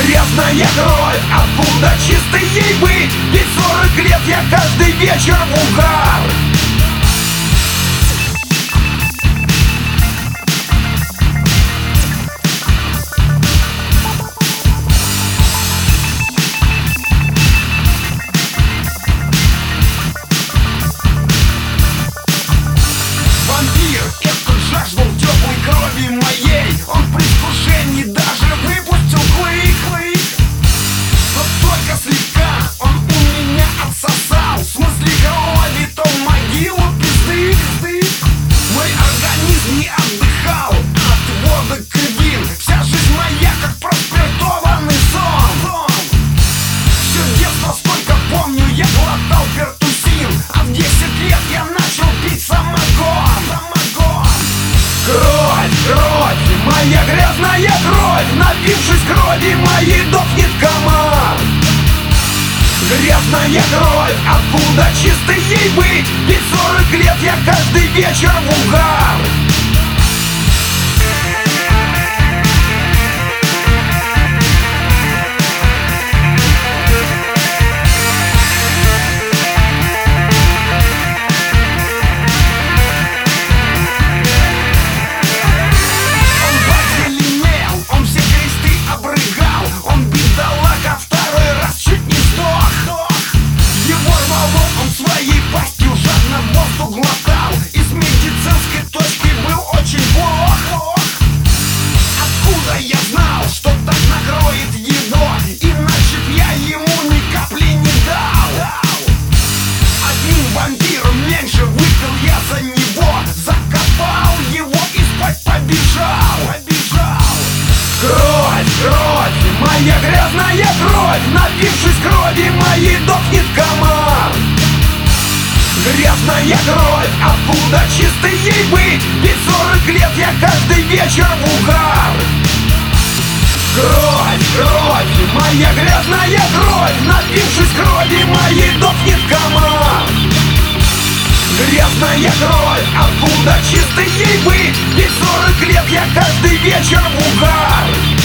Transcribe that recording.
Грязная кровь, откуда чистой ей быть? Ведь 40 лет я каждый вечер в угар. Вампир, этот жаждал теплой крови моей. Он в предвкушении даже выпустил клык. Но только слегка он у меня отсосал. В смысле крови, то в могилу пизды. Мой организм не отдыхал от водок и вин. Вся жизнь моя как проспиртованный сон. Все детство, сколько помню, я глотал пертусин. А в 10 лет я начал пить самогон. Кровь, моя грязная кровь. Напившись крови моей, дохнет комар. Грязная кровь, откуда чистой ей быть? Ведь 40 лет я каждый вечер в угар. Своей пастью жадно воздух глотал. И с медицинской точки был очень плох. Откуда я знал, что так накроет его? Иначе б я ему ни капли не дал. Одним вампиром меньше выпил я за него. Закопал его и спать побежал. Кровь, моя грязная кровь. Напившись крови моей, дохнет комар. Грязная кровь, откуда чистой ей быть? Ведь 40 лет я каждый вечер в угар. Кровь, моя грязная кровь. Напившись крови моей, дохнет комар. Грязная кровь, откуда чистой ей быть? Ведь 40 лет я каждый вечер в угар.